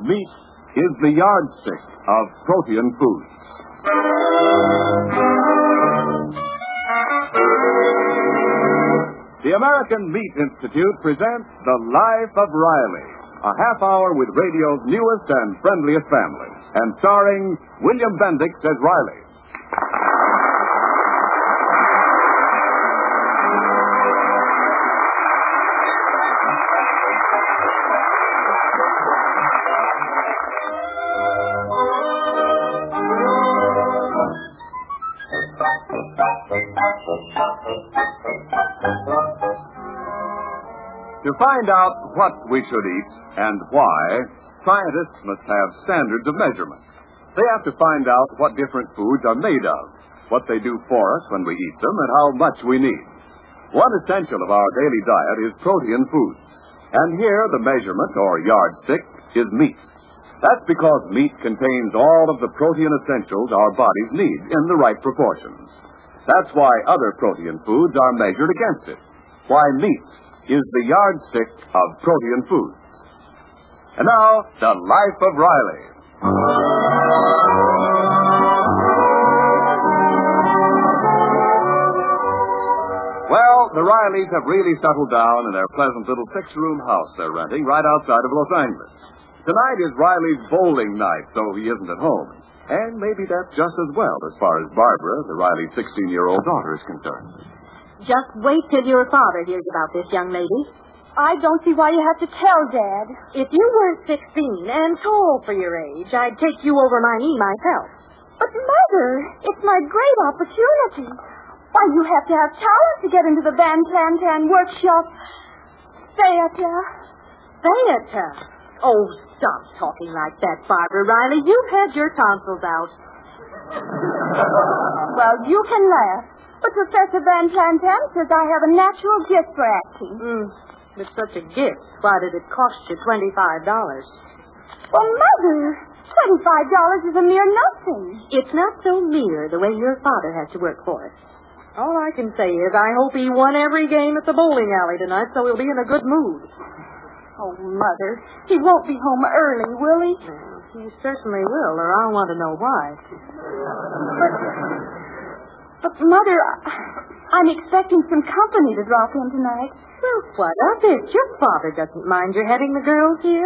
meat is the yardstick of protein foods. The American Meat Institute presents The Life of Riley, a half hour with radio's newest and friendliest family, and starring William Bendix as Riley. To find out what we should eat and why, scientists must have standards of measurement. They have to find out what different foods are made of, what they do for us when we eat them, and how much we need. One essential of our daily diet is protein foods. And here, the measurement, or yardstick, is meat. That's because meat contains all of the protein essentials our bodies need in the right proportions. That's why other protein foods are measured against it. Why meat is the yardstick of protein foods. And now, The Life of Riley. Well, the Rileys have really settled down in their pleasant little 6-room house they're renting right outside of Los Angeles. Tonight is Riley's bowling night, so he isn't at home. And maybe that's just as well as far as Barbara, the Riley's 16-year-old daughter, is concerned. Just wait till your father hears about this, young lady. I don't see why you have to tell, Dad. If you weren't 16 and tall for your age, I'd take you over my knee myself. But, Mother, it's my great opportunity. Why, you have to have talent to get into the Van Plantan workshop. Theater. Theater? Oh, stop talking like that, Barbara Riley. You've had your tonsils out. Well, you can laugh. But Professor Van Plantan says I have a natural gift for acting. With such a gift, why did it cost you $25? Well, Mother, $25 is a mere nothing. It's not so mere the way your father has to work for it. All I can say is I hope he won every game at the bowling alley tonight so he'll be in a good mood. Oh, Mother, he won't be home early, will he? Well, he certainly will, or I'll want to know why. But, Mother, I'm expecting some company to drop in tonight. Well, what of it? Your father doesn't mind your having the girls here.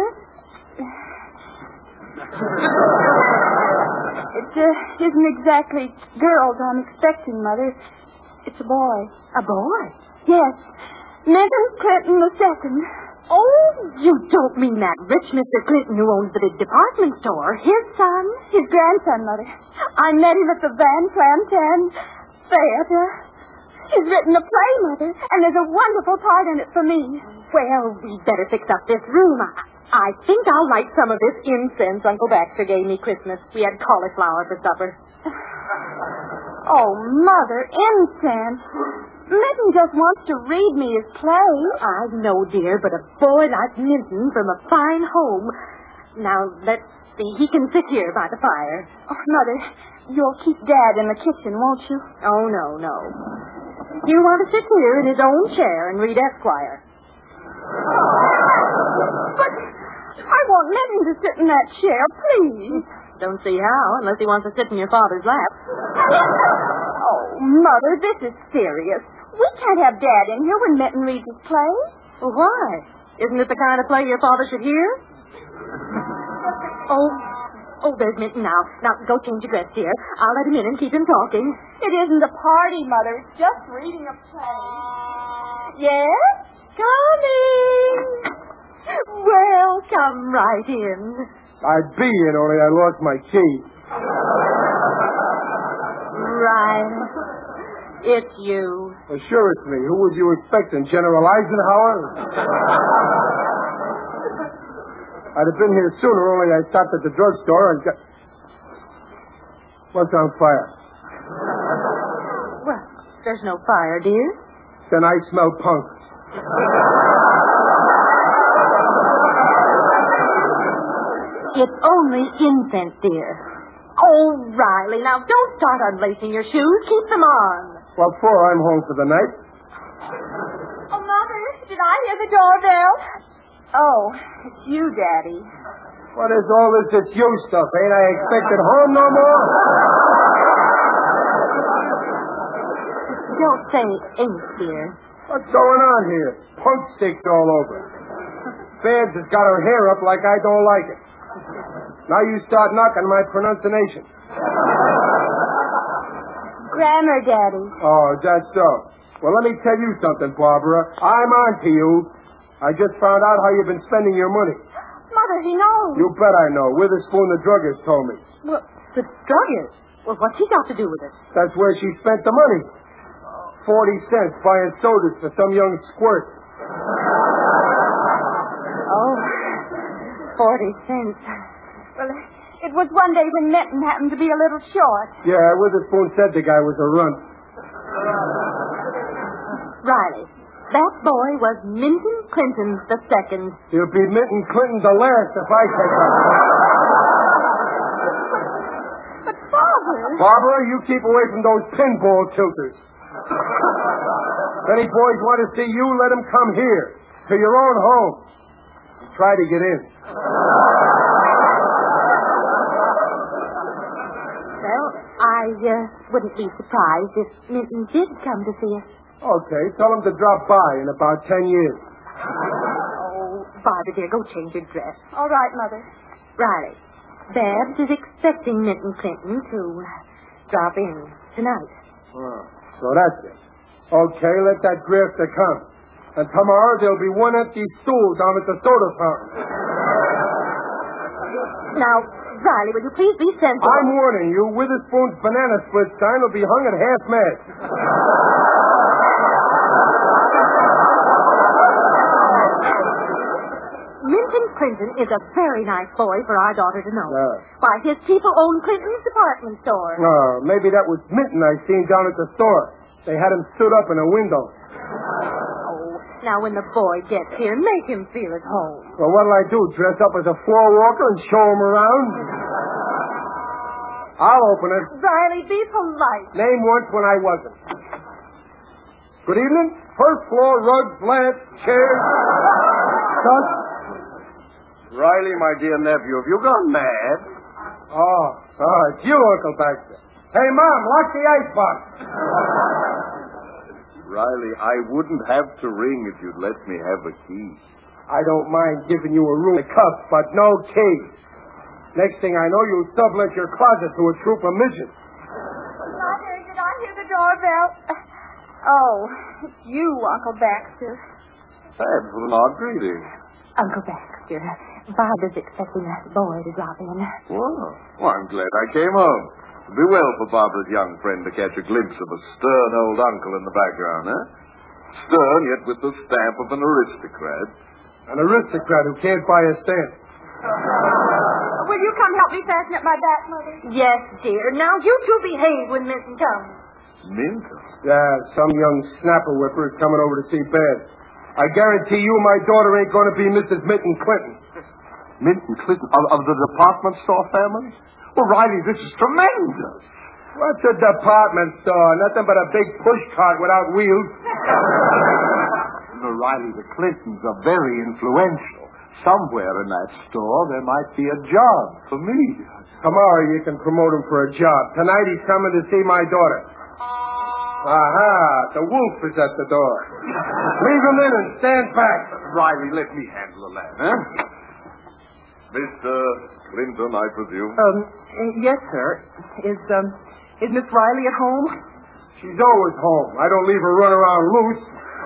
It isn't exactly girls I'm expecting, Mother. It's a boy. A boy? Yes. Menton Clinton II. Oh, you don't mean that rich Mr. Clinton who owns the big department store. His son? His grandson, Mother. I met him at the Van Plantan Theater. He's written a play, Mother, and there's a wonderful part in it for me. Well, we'd better fix up this room. I think I'll light some of this incense Uncle Baxter gave me Christmas. We had cauliflower for supper. Oh, Mother, incense. Minton just wants to read me his play. I know, dear, but a boy like Minton from a fine home. Now, let's see. He can sit here by the fire. Oh, Mother, you'll keep Dad in the kitchen, won't you? Oh, no. You want to sit here in his own chair and read Esquire. But I want Minton to sit in that chair, please. Don't see how, unless he wants to sit in your father's lap. Oh, Mother, this is serious. We can't have Dad in here when Minton reads his play. Well, why? Isn't it the kind of play your father should hear? Oh, there's Minton now. Now, go change your dress, dear. I'll let him in and keep him talking. It isn't a party, Mother. It's just reading a play. Yes? Coming! Well, come right in. I'd be in, only I lost my key. Right. It's you. Well, sure it's me. Who was you expecting? General Eisenhower? I'd have been here sooner, only I stopped at the drugstore and got... What's on fire? Well, there's no fire, dear. Then I smell punk. It's only incense, dear. Oh, Riley, now don't start unlacing your shoes. Keep them on. What for? I'm home for the night. Oh, Mother, did I hear the doorbell? Oh, it's you, Daddy. What is all this you stuff? Ain't I expected home no more? Don't say ain't, dear. What's going on here? Punk sticks all over. Babs has got her hair up like I don't like it. Now you start knocking my pronunciation. Grammar, Daddy. Oh, is that so? Well, let me tell you something, Barbara. I'm on to you. I just found out how you've been spending your money. Mother, he knows. You bet I know. Witherspoon, the druggist, told me. Well, the druggist? Well, what's he got to do with it? That's where she spent the money. 40 cents buying sodas for some young squirt. Oh, 40 cents. Well, it was one day when Minton happened to be a little short. Yeah, Witherspoon said the guy was a runt. Riley, that boy was Minton Clinton II. He'll be Minton Clinton the last if I take him. But, Father... Barbara, you keep away from those pinball tilters. If any boys want to see you, let them come here, to your own home. Try to get in. Well, I wouldn't be surprised if Minton did come to see us. Okay, tell him to drop by in about 10 years. Oh, Barbara, dear, go change your dress. All right, Mother. Riley, Babs is expecting Minton Clinton to drop in tonight. Oh, so that's it. Okay, let that grifter come. And tomorrow there'll be one empty stool down at the soda fountain. Now, Riley, will you please be sensible? I'm warning you, Witherspoon's banana split sign will be hung at half-mast. Minton Clinton is a very nice boy for our daughter to know. Yeah. Why, his people own Clinton's department store. Oh, maybe that was Minton I seen down at the store. They had him stood up in a window. Oh, now when the boy gets here, make him feel at home. Well, what'll I do, dress up as a floor walker and show him around? I'll open it. Riley, be polite. Name once when I wasn't. Good evening. First floor, rugs, lamps, chairs. Such. Riley, my dear nephew, have you gone mad? Oh, it's you, Uncle Baxter. Hey, Mom, lock the icebox. Riley, I wouldn't have to ring if you'd let me have a key. I don't mind giving you a room to cuff, but no key. Next thing I know, you'll sublet your closet to a troop of midgets. Mother, did I hear the doorbell? Oh, it's you, Uncle Baxter. Babs, what an odd greeting. Uncle Baxter, Barbara's expecting that boy to drop in. Well, I'm glad I came home. It'd be well for Barbara's young friend to catch a glimpse of a stern old uncle in the background, eh? Stern, yet with the stamp of an aristocrat. An aristocrat who can't buy a stamp. Will you come help me fasten up my back, Mother? Yes, dear. Now you two behave when Minton comes. Minton? Yeah, some young snapper whipper is coming over to see Babs. I guarantee you my daughter ain't going to be Mrs. Minton Clinton. Minton Clinton of the department store family? Well, Riley, this is tremendous. What's a department store? Nothing but a big push cart without wheels. No, Riley, the Clintons are very influential. Somewhere in that store there might be a job for me. Tomorrow you can promote him for a job. Tonight he's coming to see my daughter. Aha, the wolf is at the door. Leave him in and stand back. Riley, let me handle the lad, huh? Mr. Clinton, I presume. Yes, sir. Is Miss Riley at home? She's always home. I don't leave her run around loose.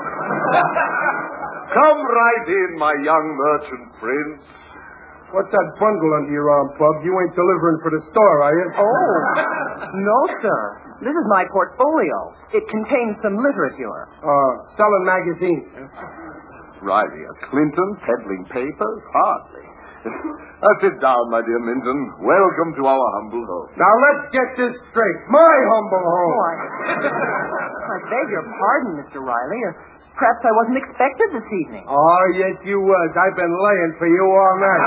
Come right in, my young merchant prince. What's that bundle under your arm, Bub? You ain't delivering for the store, are you? Oh, no, sir. This is my portfolio. It contains some literature. Selling magazines. Riley, a Clinton peddling papers? Hardly. Sit down, my dear Minton. Welcome to our humble home. Now let's get this straight. My humble home. Oh, I beg your pardon, Mr. Riley. Perhaps I wasn't expected this evening. Oh, yes, you was. I've been laying for you all night.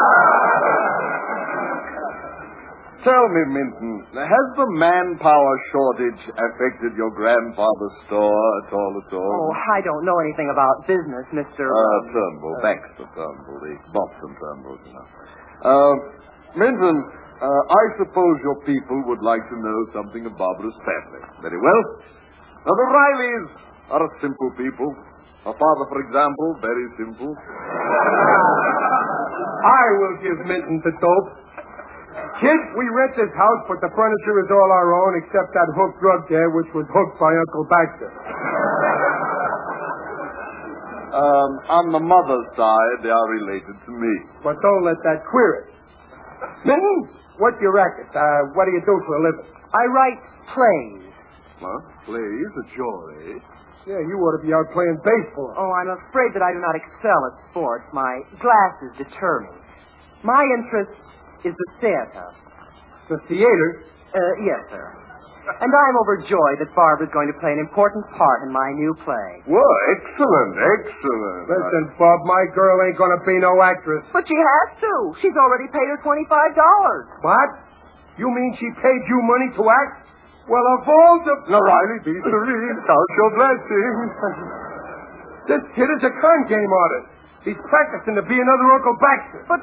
Tell me, Minton, has the manpower shortage affected your grandfather's store at all? Oh, I don't know anything about business, Mr. Turnbull, Baxter Turnbull, the Boston Turnbull, you know. Minton, I suppose your people would like to know something of Barbara's family. Very well. Now, the Rileys are a simple people. Her father, for example, very simple. I will give Minton the dope. Kid, we rent this house, but the furniture is all our own except that hooked rug there, which was hooked by Uncle Baxter. On the mother's side, they are related to me. But don't let that queer it. Minton, what's your racket? What do you do for a living? I write plays. What? Plays at your age? Yeah, you ought to be out playing baseball. Oh, I'm afraid that I do not excel at sports. My glasses deter me. My interest is the theater. The theater? Yes, sir. And I'm overjoyed that Barbara's going to play an important part in my new play. Well, excellent, excellent. Listen, Bob, my girl ain't gonna be no actress. But she has to. She's already paid her $25. What? You mean she paid you money to act? Well, of all the... Now, Riley, be serene. Count your blessings. This kid is a con game artist. He's practicing to be another Uncle Baxter. But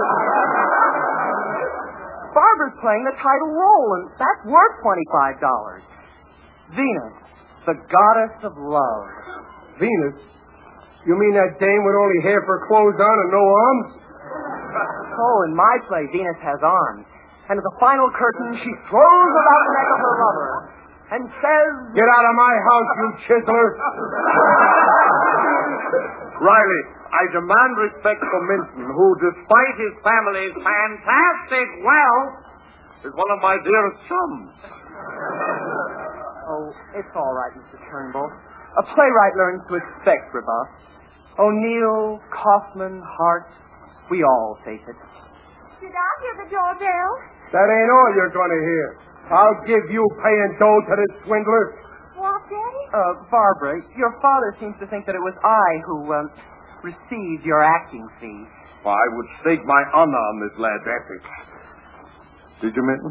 Barbara's playing the title role, and that's worth $25. Venus, the goddess of love. Venus? You mean that dame with only half her clothes on and no arms? Oh, in my play, Venus has arms. And at the final curtain, she throws about the neck of her lover and says... Get out of my house, you chiseler! Riley, I demand respect for Minton, who, despite his family's fantastic wealth, is one of my dearest sons. Oh, it's all right, Mr. Turnbull. A playwright learns to expect rebuff. O'Neill, Kaufman, Hart, we all face it. Did I hear the doorbell? That ain't all you're gonna hear. I'll give you paying dough to this swindler. What, Daddy? Barbara, your father seems to think that it was I who, received your acting fee. Well, I would stake my honor on this lad's ethics. Did you, Minton?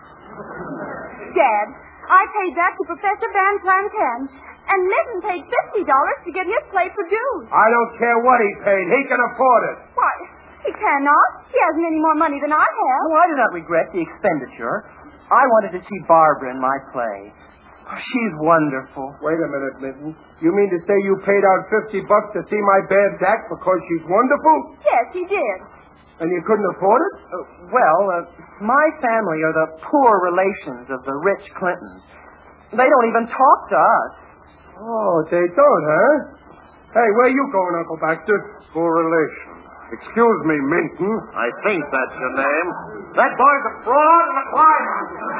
Dad, I paid that to Professor Van Planten, and Minton paid $50 to get his play produced. I don't care what he paid. He can afford it. Why, he cannot. He hasn't any more money than I have. Oh, I do not regret the expenditure. I wanted to see Barbara in my play. Oh, she's wonderful. Wait a minute, Minton. You mean to say you paid out $50 to see my bad act because she's wonderful? Yes, he did. And you couldn't afford it? My family are the poor relations of the rich Clintons. They don't even talk to us. Oh, they don't, huh? Hey, where you going, Uncle Baxter? Poor relation. Excuse me, Minton. I think that's your name. That boy's a fraud and a liar.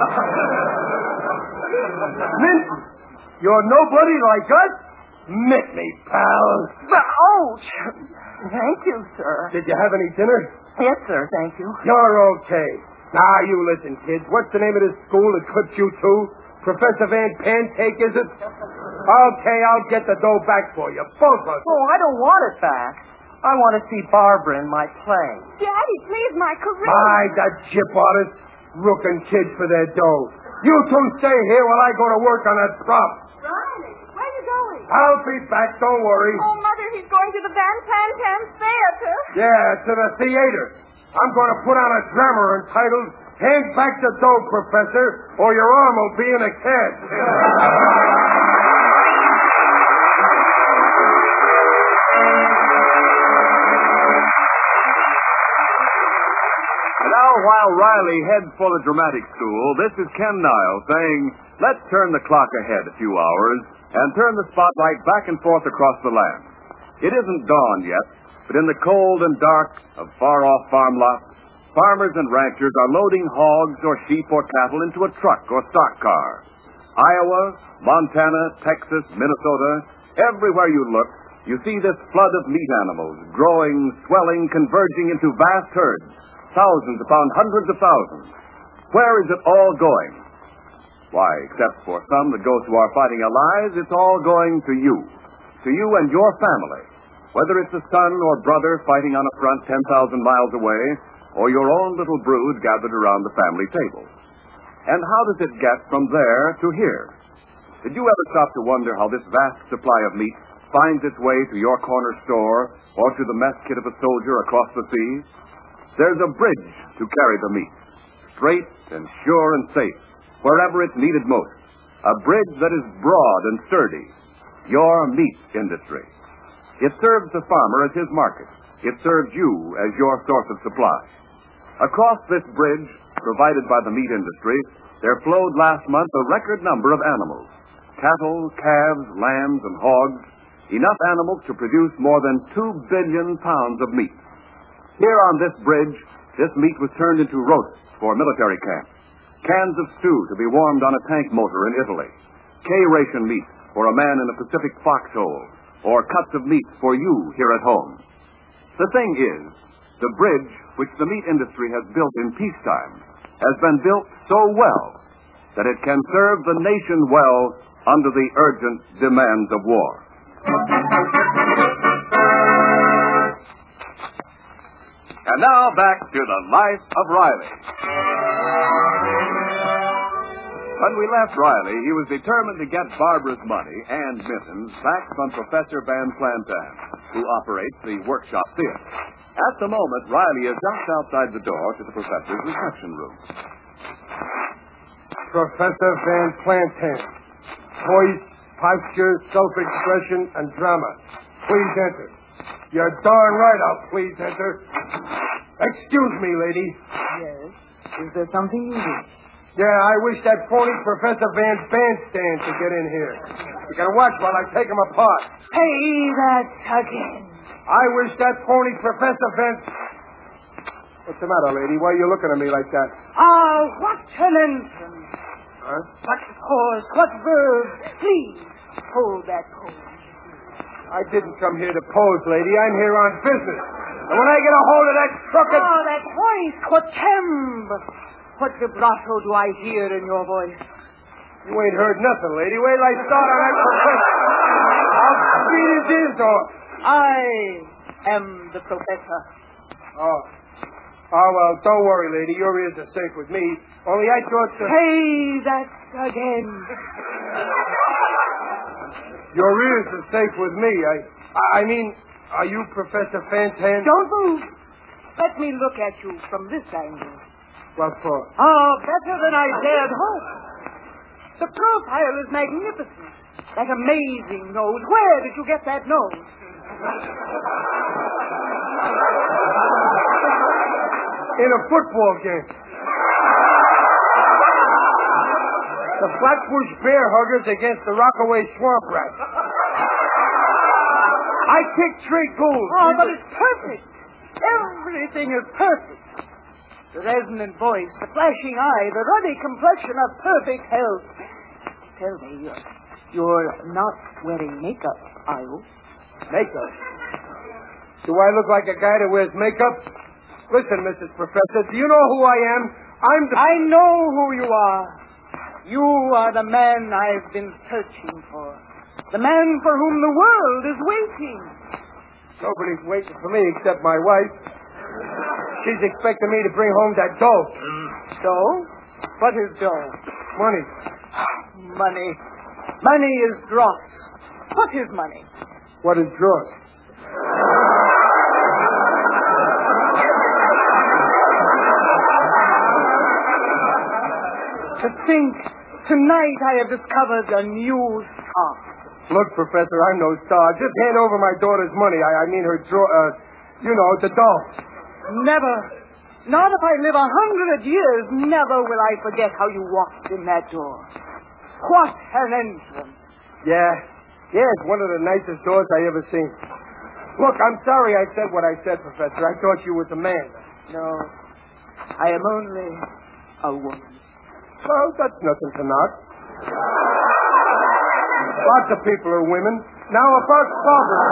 Minton, you're nobody like us? Mitt me, pal. Ouch! Thank you, sir. Did you have any dinner? Yes, sir, thank you. You're okay. Now, you listen, kid. What's the name of this school that clipped you two? Professor Van Pancake, is it? Okay, I'll get the dough back for you. Both of you. Oh, I don't want it back. I want to see Barbara in my play. Daddy, please, my career. My, the chip artists. Rooking kids for their dough. You two stay here while I go to work on that prop. Riley, where are you going? I'll be back, don't worry. Oh, Mother, he's going to the Van Planten Theater. Yeah, to the theater. I'm going to put on a drama entitled Hand Back the Dough, Professor, or your arm will be in a cast. Now, while Riley heads for the dramatic school, this is Ken Niles saying, let's turn the clock ahead a few hours and turn the spotlight back and forth across the land. It isn't dawn yet, but in the cold and dark of far-off farm lots, farmers and ranchers are loading hogs or sheep or cattle into a truck or stock car. Iowa, Montana, Texas, Minnesota, everywhere you look, you see this flood of meat animals growing, swelling, converging into vast herds, thousands upon hundreds of thousands. Where is it all going? Why, except for some that go to our fighting allies, it's all going to you and your family. Whether it's a son or brother fighting on a front 10,000 miles away, or your own little brood gathered around the family table. And how does it get from there to here? Did you ever stop to wonder how this vast supply of meat finds its way to your corner store or to the mess kit of a soldier across the seas? there's a bridge to carry the meat, straight and sure and safe, wherever it's needed most. A bridge that is broad and sturdy. Your meat industry. It serves the farmer as his market. It serves you as your source of supply. Across this bridge, provided by the meat industry, there flowed last month a record number of animals. Cattle, calves, lambs, and hogs. Enough animals to produce more than 2 billion pounds of meat. Here on this bridge, this meat was turned into roasts for military camps, cans of stew to be warmed on a tank motor in Italy, K-ration meat for a man in a Pacific foxhole, or cuts of meat for you here at home. The thing is, the bridge which the meat industry has built in peacetime has been built so well that it can serve the nation well under the urgent demands of war. And now back to the life of Riley. When we left Riley, he was determined to get Barbara's money and Minton's back from Professor Van Plantan, who operates the workshop theater. At the moment, Riley is just outside the door to the professor's reception room. Professor Van Plantan. Voice, posture, self-expression, and drama. Please enter. You're darn right I'll please enter. Excuse me, lady. Yes? Is there something you wish? Yeah, I wish that phony Professor Van Bandstand to get in here. You can watch while I take him apart. Say that again. I wish that phony Professor Van... What's the matter, lady? Why are you looking at me like that? What an entrance. Huh? What cause, what verb? Please, hold that pose. I didn't come here to pose, lady. I'm here on business. And when I get a hold of that crooked... Oh, that voice, what timbre. What vibrato do I hear in your voice? You ain't heard nothing, lady. Wait till I start on that professor. I'll beat his ears off. I am the professor. Oh, well, don't worry, lady. Your ears are safe with me. Only I thought... Say that again. Your ears are safe with me. I mean, are you Professor Fantan? Don't move. Let me look at you from this angle. What for? Oh, better than I dared hope. The profile is magnificent. That amazing nose. Where did you get that nose? In a football game. The Flatbush Bear Huggers against the Rockaway Swamp Rats. I kicked 3 goals. Oh, but it's perfect. Everything is perfect. The resonant voice, the flashing eye, the ruddy complexion of perfect health. Tell me, you're not wearing makeup, are you? Makeup? Do I look like a guy that wears makeup? Listen, Mrs. Professor, do you know who I am? I know who you are. You are the man I've been searching for. The man for whom the world is waiting. Nobody's waiting for me except my wife. She's expecting me to bring home that dough. Dough? What is dough? Money. Money. Money is dross. What is money? What is dross? To think, tonight I have discovered a new star. Look, Professor, I'm no star. Just hand over my daughter's money. I mean her the doll. Never. Not if I live 100 years, never will I forget how you walked in that door. What an entrance. Yeah, it's one of the nicest doors I ever seen. Look, I'm sorry I said what I said, Professor. I thought you was a man. No, I am only a woman. Well, that's nothing to knock. Lots of people are women. Now about Barbara.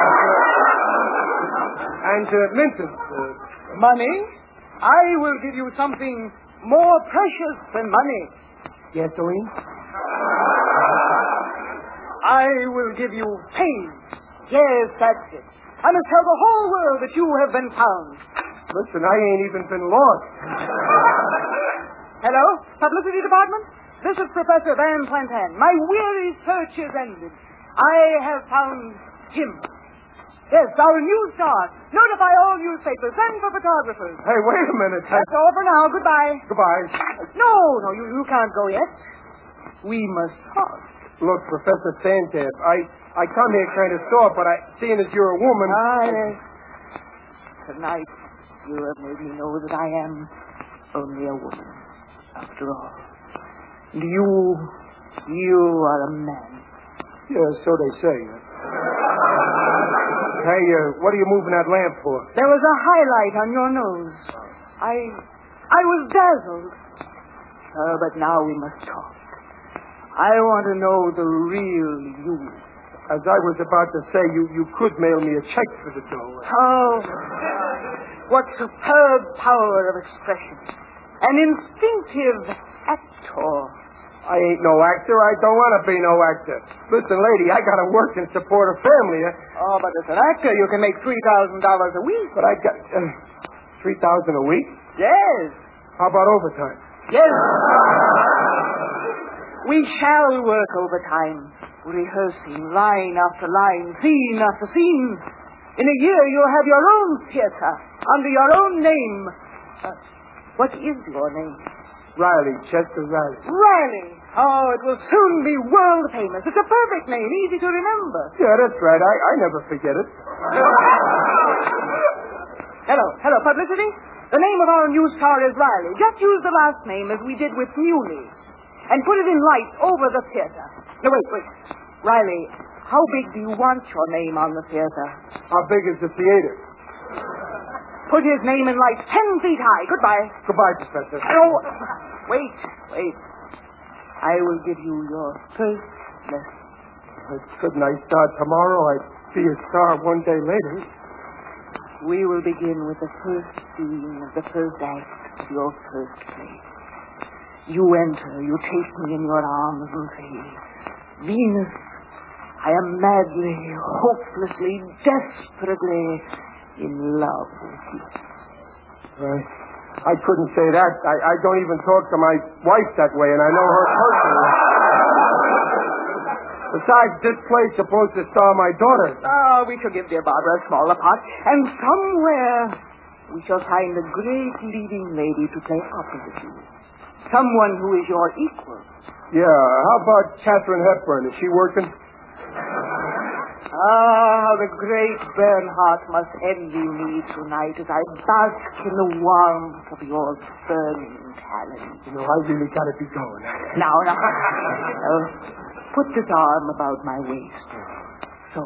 And Minton. Money? I will give you something more precious than money. Gasoline? I will give you fame. Yes, that's it. I must tell the whole world that you have been found. Listen, I ain't even been lost. Hello? Publicity Department? This is Professor Van Plantan. My weary search is ended. I have found him. Yes, our new star. Notify all newspapers. Send for photographers. Hey, wait a minute. That's all for now. Goodbye. Goodbye. No, you can't go yet. We must talk. Look, Professor Sandcap, I come here kind of soft, but seeing as you're a woman... Yes. Tonight, you have made me know that I am only a woman, after all. And you are a man. Yeah, so they say. Hey, what are you moving that lamp for? There was a highlight on your nose. I was dazzled. But now we must talk. I want to know the real you. As I was about to say, you could mail me a check for the dough. Oh, what superb power of expression. An instinctive actor. I ain't no actor. I don't want to be no actor. Listen, lady, I got to work and support a family. Oh, but as an actor, you can make $3,000 a week. But I got $3,000 a week? Yes. How about overtime? Yes. We shall work overtime, rehearsing line after line, scene after scene. In a year, you'll have your own theater, under your own name. What is your name? Riley, Chester Riley. Riley! Oh, it will soon be world famous. It's a perfect name, easy to remember. Yeah, that's right. I never forget it. Hello, publicity? The name of our new star is Riley. Just use the last name as we did with Muley. And put it in lights over the theater. No, wait. Riley, how big do you want your name on the theater? How big is the theater? Put his name in lights 10 feet high. Goodbye. Goodbye, Professor. Oh, wait. I will give you your first lesson. Couldn't I start tomorrow? I'd be a star one day later. We will begin with the first scene of the first act of your first play. You enter, you take me in your arms and say, Venus, I am madly, hopelessly, desperately in love with you. Right. I couldn't say that. I don't even talk to my wife that way, and I know her personally. Besides, this play's supposed to star my daughter. Oh, we shall give dear Barbara a smaller part, and somewhere we shall find a great leading lady to play opposite you. Someone who is your equal. Yeah, how about Katharine Hepburn? Is she working? Ah, the great Bernhardt must envy me tonight as I bask in the warmth of your burning talent. You know, I really got to be going. Now. Put this arm about my waist. So.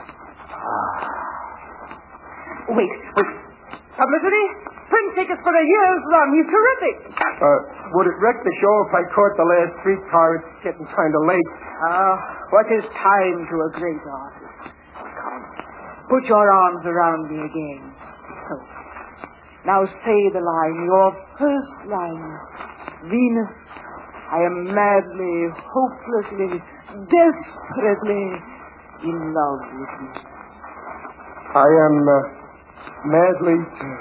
Wait. Publicity? Print tickets for a year's run. He's terrific. Would it wreck the show if I caught the last streetcar? It's getting kind of late. What is time to a great artist? Come. Put your arms around me again. So. Now say the line, your first line. Venus, I am madly, hopelessly, desperately in love with you. I am madly...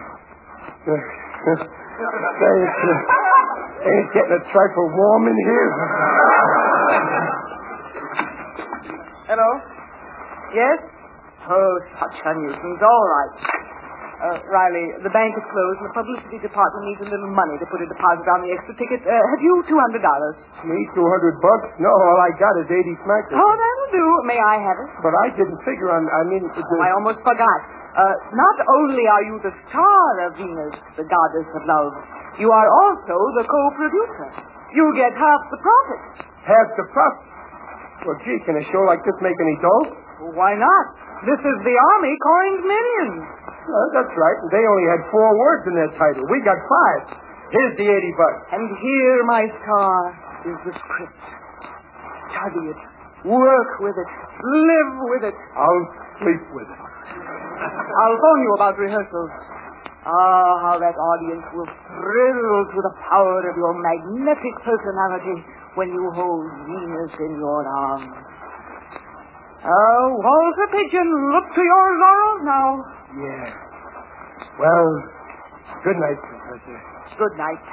Ain't getting a trifle warm in here. Hello? Yes? Oh, such a nuisance. All right. Riley, the bank is closed and the publicity department needs a little money to put a deposit on the extra ticket. Have you $200? Me, $200? No, all I got is 80 smackers. Oh, that'll do. May I have it? But I didn't figure on... I almost forgot. Not only are you the star of Venus, the goddess of love, you are also the co-producer. You get half the profit. Half the profit? Well, gee, can a show like this make any dough? Why not? This is the Army coined millions. That's right. They only had 4 words in their title. We got 5. Here's the $80. And here, my star, is the script. Study it. Work with it. Live with it. I'll sleep with it. I'll phone you about rehearsals. Ah, how that audience will thrill to the power of your magnetic personality when you hold Venus in your arms. Walter Pigeon, look to your laurels now. Yeah. Well, good night, Professor. Good night.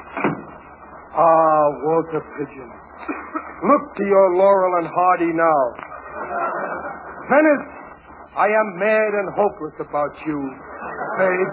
Walter Pigeon. Look to your laurel and hardy now. Venice, I am mad and hopeless about you, babe.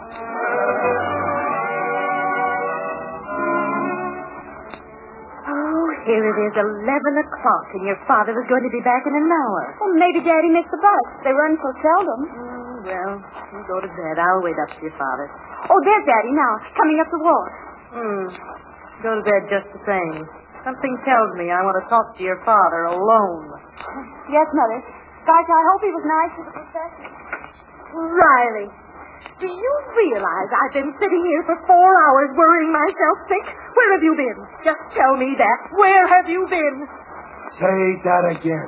Oh, here it is, 11 o'clock, and your father was going to be back in an hour. Well, maybe Daddy missed the bus. They run so seldom. Well, you go to bed. I'll wait up to your father. Oh, there's Daddy now, coming up the walk. Go to bed just the same. Something tells me I want to talk to your father alone. Yes, Mother. Gosh, I hope he was nice to the professor. Riley, do you realize I've been sitting here for 4 hours worrying myself sick? Where have you been? Just tell me that. Where have you been? Say that again.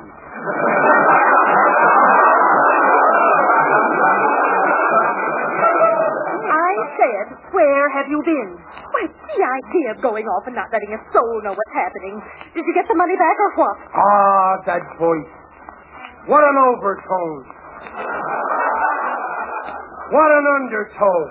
I said, where have you been? Why, the idea of going off and not letting a soul know what's happening. Did you get the money back or what? Ah, that voice. What an overtone. What an undertone.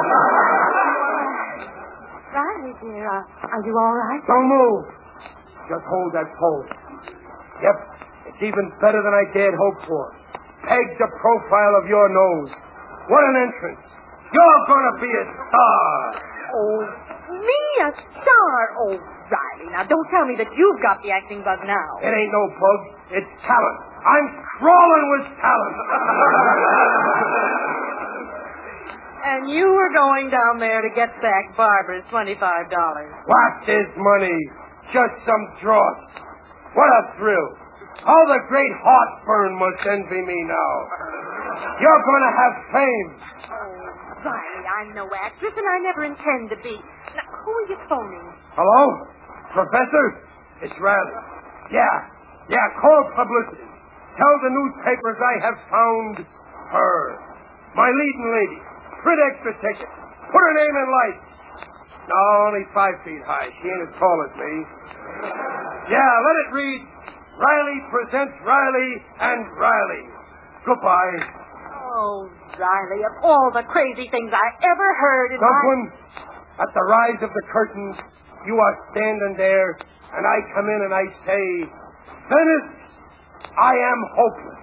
Riley, dear, are you all right? Don't move. Just hold that pose. Yep, it's even better than I dared hope for. Peg the profile of your nose. What an entrance. You're going to be a star. Oh, me a star? Oh, Riley, now don't tell me that you've got the acting bug now. It ain't no bug. It's talent. I'm crawling with talent. And you were going down there to get back Barbara's $25. What is money? Just some dross. What a thrill. How the great heartburn must envy me now. You're going to have fame. Riley, I'm no actress, and I never intend to be. Now, who are you phoning? Hello? Professor? It's Riley. Yeah, call publicity. Tell the newspapers I have found her. My leading lady. Print extra ticket. Put her name in lights. No, only 5 feet high. She ain't as tall as me. Yeah, let it read, Riley presents Riley and Riley. Goodbye. Oh, Riley, of all the crazy things I ever heard in Someone, at the rise of the curtain, you are standing there, and I come in and I say, Venice, I am hopeless.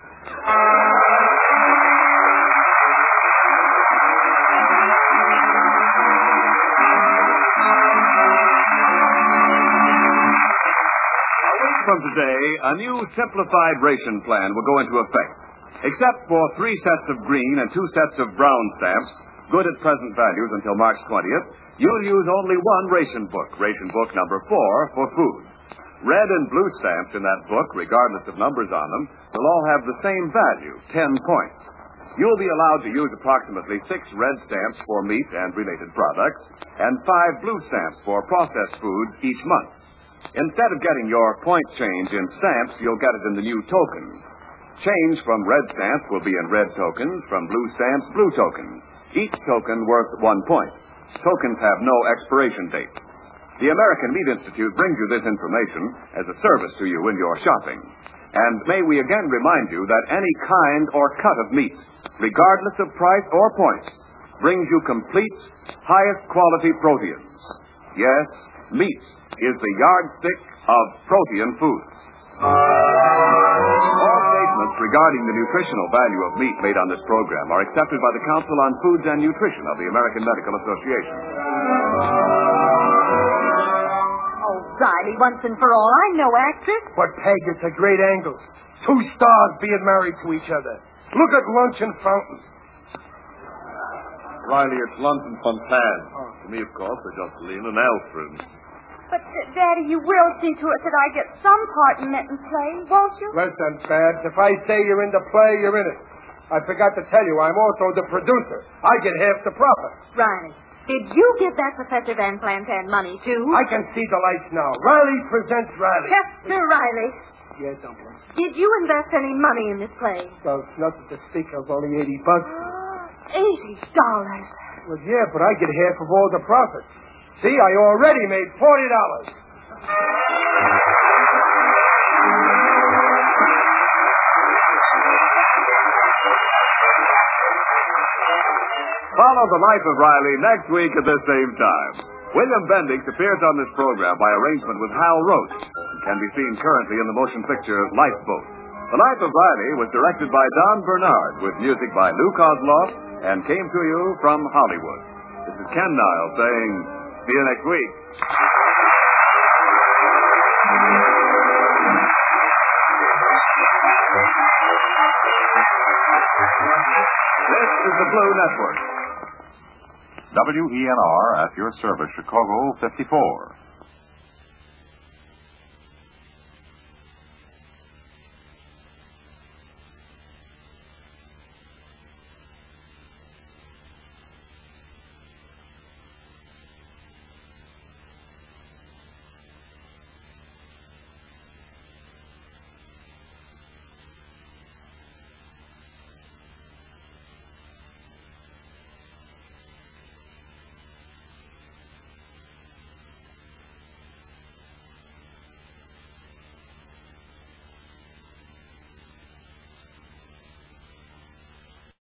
From today, a new simplified ration plan will go into effect. Except for 3 sets of green and 2 sets of brown stamps, good at present values until March 20th, you'll use only one ration book number 4, for food. Red and blue stamps in that book, regardless of numbers on them, will all have the same value, 10 points. You'll be allowed to use approximately 6 red stamps for meat and related products, and 5 blue stamps for processed foods each month. Instead of getting your point change in stamps, you'll get it in the new tokens. Change from red stamps will be in red tokens, from blue stamps, blue tokens. Each token worth 1 point. Tokens have no expiration date. The American Meat Institute brings you this information as a service to you in your shopping. And may we again remind you that any kind or cut of meat, regardless of price or points, brings you complete, highest quality proteins. Yes, meat is the yardstick of protein foods. All statements regarding the nutritional value of meat made on this program are accepted by the Council on Foods and Nutrition of the American Medical Association. Oh, Riley, once and for all, I'm no actress. But, Peg, it's a great angle. 2 stars being married to each other. Look at Luncheon Fountain. Riley, it's London Fontaine. To me, of course, they're just Lynn and Alfred. But, Daddy, you will see to it that I get some part in Minton's play, won't you? Listen, Babs, if I say you're in the play, you're in it. I forgot to tell you, I'm also the producer. I get half the profit. Riley, did you give that Professor Van Plantan money, too? I can see the lights now. Riley presents Riley. Chester Riley, Yes, Dumpling. did you invest any money in this play? Well, nothing to speak of, only $80. $80. Well, yeah, but I get half of all the profit. See, I already made $40. Follow The Life of Riley next week at the same time. William Bendix appears on this program by arrangement with Hal Roach and can be seen currently in the motion picture Lifeboat. The Life of Riley was directed by Don Bernard with music by Lou Kozloff and came to you from Hollywood. This is Ken Niles saying, see you next week. This is the Blue Network. WENR at your service, Chicago 54.